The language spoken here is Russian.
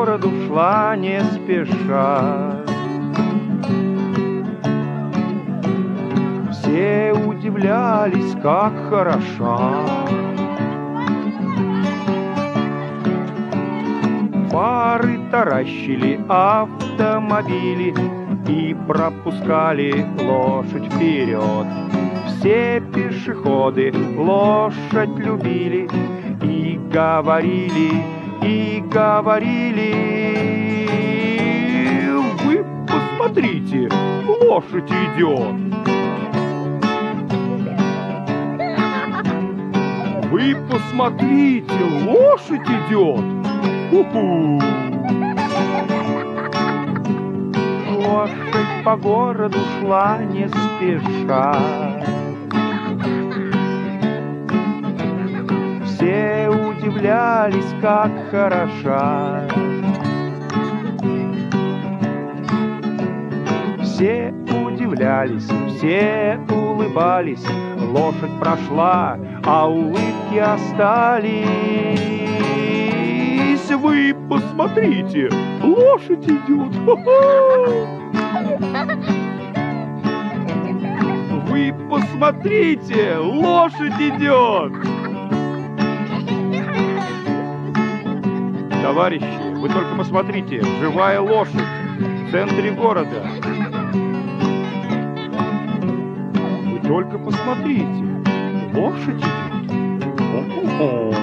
городу шла не спеша. Все удивлялись, как хороша. Фары таращили автомобили и пропускали лошадь вперед. Все пешеходы лошадь любили и говорили, и говорили: вы посмотрите, лошадь идет. Вы посмотрите, лошадь идет. У-ху. Лошадь по городу шла не спеша. Все удивлялись, как хороша. Все удивлялись, все улыбались. Лошадь прошла, а улыбки остались. Вы посмотрите, лошадь идет. Вы посмотрите, лошадь идет. Товарищи, вы только посмотрите, живая лошадь в центре города. Вы только посмотрите, лошадь идет.